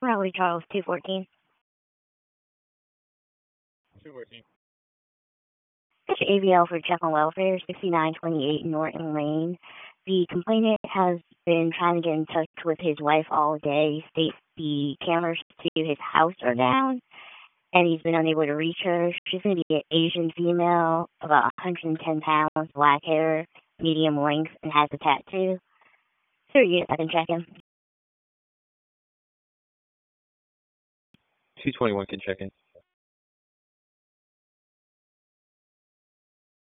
Raleigh Charles 214. 214. It's AVL for Check on Welfare, 6928 Norton Lane. The complainant has been trying to get in touch with his wife all day. States the cameras to his house are down, and he's been unable to reach her. She's going to be an Asian female, about 110 pounds, black hair, medium length, and has a tattoo. So yes, I can check him. 221 can check in.